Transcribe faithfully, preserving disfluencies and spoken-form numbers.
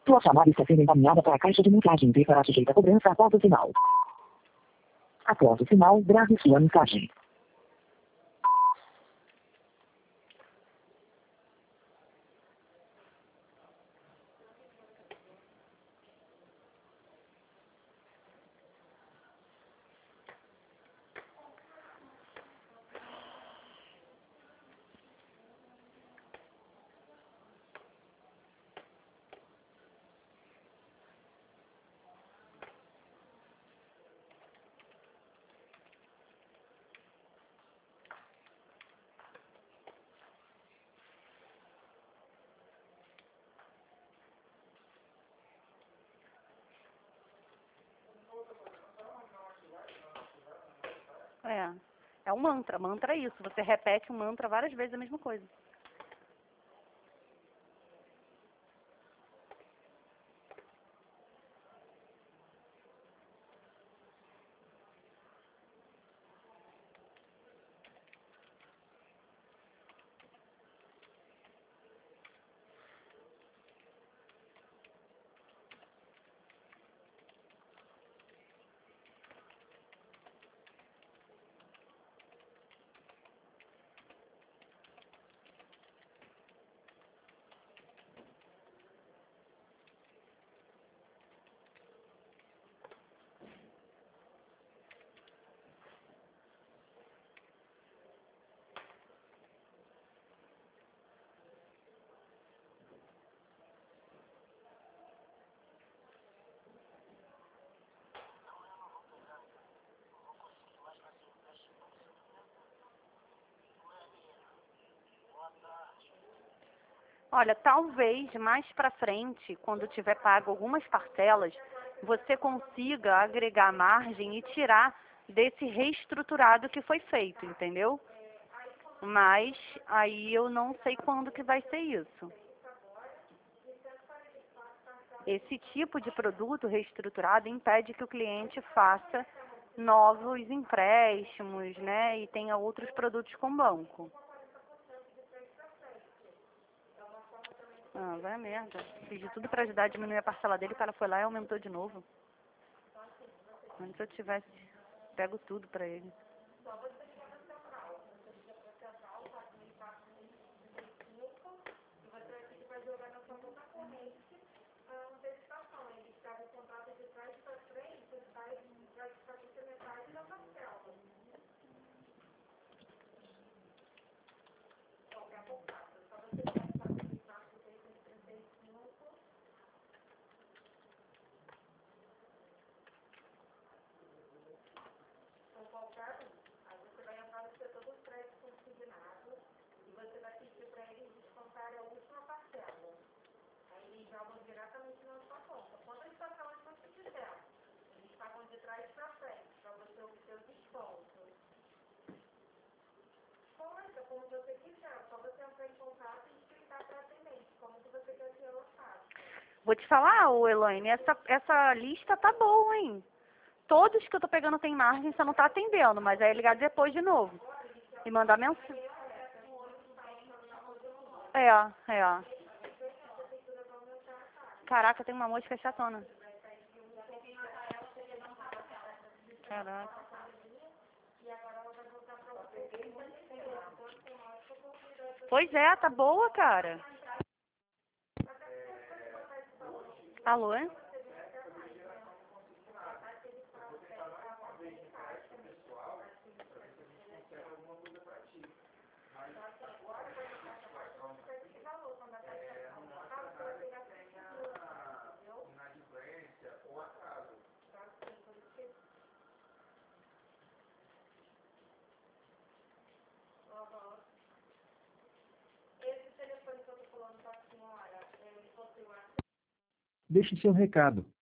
Sua chamada está sendo encaminhada para a caixa de mensagem e será sujeita a cobrança após o sinal. Após o sinal, grave sua mensagem. É, é um mantra. Mantra é isso. Você repete um mantra várias vezes a mesma coisa. Olha, talvez mais para frente, quando tiver pago algumas parcelas, você consiga agregar margem e tirar desse reestruturado que foi feito, entendeu? Mas aí eu não sei quando que vai ser isso. Esse tipo de produto reestruturado impede que o cliente faça novos empréstimos, né? E tenha outros produtos com banco. Ah, vai a merda. Fiz de tudo pra ajudar a diminuir a parcela dele, o cara foi lá e aumentou de novo. Antes eu tivesse pego tudo pra ele. Vou te falar, ô Elaine, essa, essa lista tá boa, hein? Todos que eu tô pegando tem margem, você não tá atendendo, mas aí é ligar depois de novo. E mandar mensagem. É, é. Caraca, tem uma mosca chatona. Caraca. Pois é, tá boa, cara. Alô, hein? Deixe seu recado.